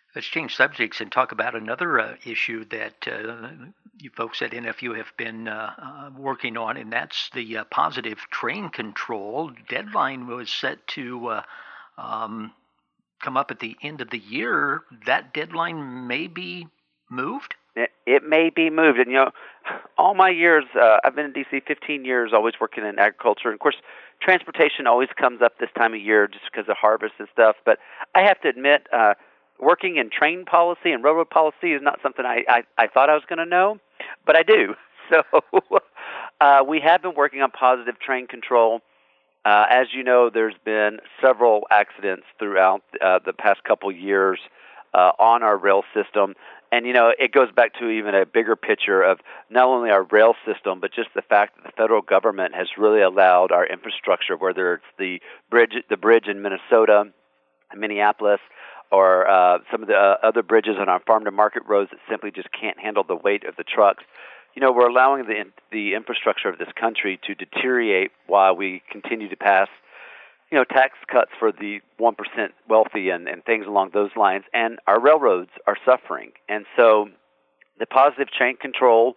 Let's change subjects and talk about another issue that you folks at NFU have been working on, and that's the positive train control. Deadline was set to um, come up at the end of the year. That deadline may be moved. It may be moved, and all my years, I've been in DC 15 years, always working in agriculture. And of course, transportation always comes up this time of year just because of harvest and stuff. But I have to admit, working in train policy and railroad policy is not something I thought I was going to know, but I do. So we have been working on positive train control. As you know, there's been several accidents throughout the past couple years on our rail system. And, it goes back to even a bigger picture of not only our rail system, but just the fact that the federal government has really allowed our infrastructure, whether it's the bridge in Minnesota, Minneapolis, or some of the other bridges on our farm-to-market roads that simply just can't handle the weight of the trucks. We're allowing the infrastructure of this country to deteriorate while we continue to pass tax cuts for the 1% wealthy and things along those lines, and our railroads are suffering. And so the positive train control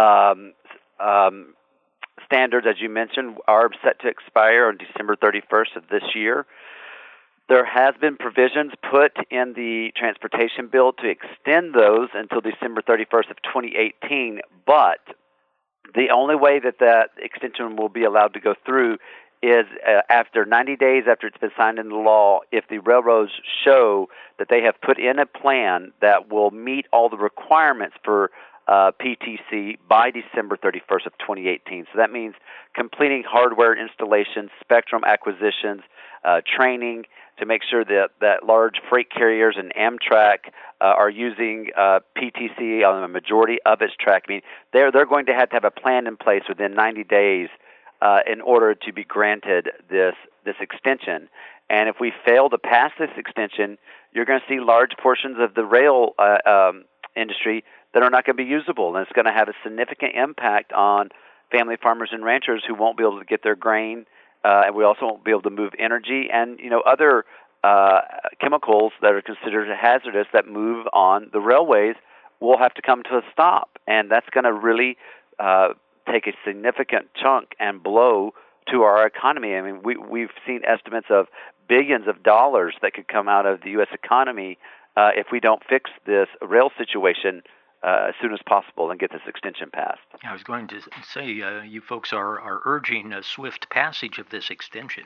standards, as you mentioned, are set to expire on December 31st of this year. There has been provisions put in the transportation bill to extend those until December 31st of 2018, but the only way that extension will be allowed to go through is after 90 days after it's been signed into law, if the railroads show that they have put in a plan that will meet all the requirements for PTC by December 31st of 2018. So that means completing hardware installations, spectrum acquisitions, training to make sure that large freight carriers and Amtrak are using PTC on the majority of its track. I mean, they're going to have a plan in place within 90 days in order to be granted this extension. And if we fail to pass this extension, you're going to see large portions of the rail industry that are not going to be usable, and it's going to have a significant impact on family farmers and ranchers who won't be able to get their grain, and we also won't be able to move energy and other chemicals that are considered hazardous that move on the railways will have to come to a stop, and that's going to really take a significant chunk and blow to our economy. I mean, we've seen estimates of billions of dollars that could come out of the U.S. economy if we don't fix this rail situation as soon as possible and get this extension passed. I was going to say, you folks are urging a swift passage of this extension.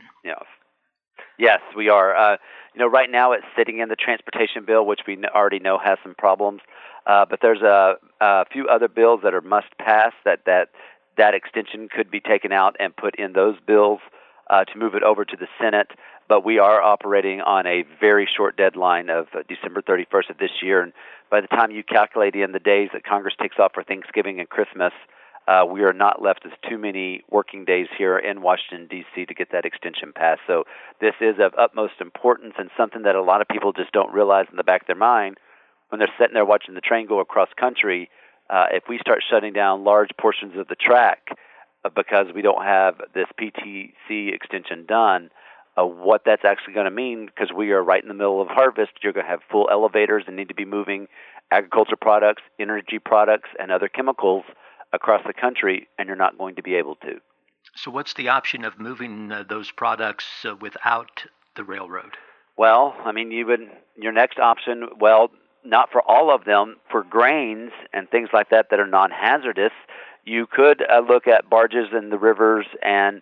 Yes, we are. Right now it's sitting in the transportation bill, which we already know has some problems. But there's a few other bills that are must pass that extension could be taken out and put in those bills to move it over to the Senate. But we are operating on a very short deadline of December 31st of this year. And by the time you calculate in the days that Congress takes off for Thanksgiving and Christmas, we are not left with too many working days here in Washington, D.C. to get that extension passed. So this is of utmost importance and something that a lot of people just don't realize in the back of their mind when they're sitting there watching the train go across country. If we start shutting down large portions of the track because we don't have this PTC extension done, what that's actually going to mean, because we are right in the middle of harvest, you're going to have full elevators and need to be moving agriculture products, energy products, and other chemicals across the country, and you're not going to be able to. So what's the option of moving those products without the railroad? Well, I mean, your next option, not for all of them, for grains and things like that are non-hazardous, you could look at barges in the rivers and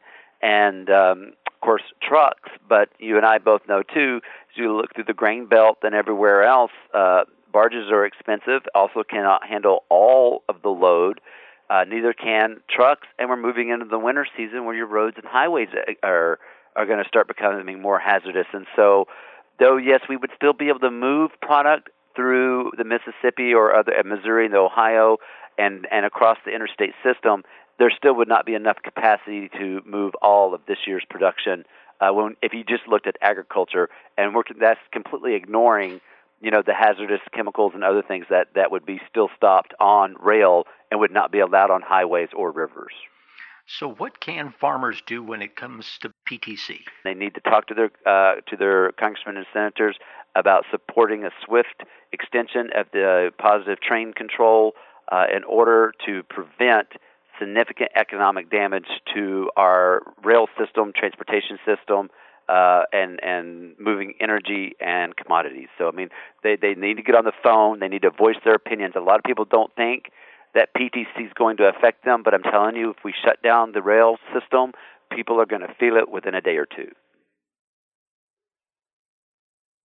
of course trucks. But you and I both know too, as you look through the grain belt and everywhere else, barges are expensive. Also, cannot handle all of the load. Neither can trucks, and we're moving into the winter season where your roads and highways are going to start becoming more hazardous. And so, though yes, we would still be able to move product through the Mississippi or Missouri and Ohio and across the interstate system, there still would not be enough capacity to move all of this year's production. If you just looked at agriculture, and that's completely ignoring the hazardous chemicals and other things that would be still stopped on rail and would not be allowed on highways or rivers. So what can farmers do when it comes to PTC? They need to talk to their congressmen and senators. about supporting a swift extension of the positive train control in order to prevent significant economic damage to our rail system, transportation system, and moving energy and commodities. So, I mean, they need to get on the phone. They need to voice their opinions. A lot of people don't think that PTC is going to affect them, but I'm telling you, if we shut down the rail system, people are going to feel it within a day or two.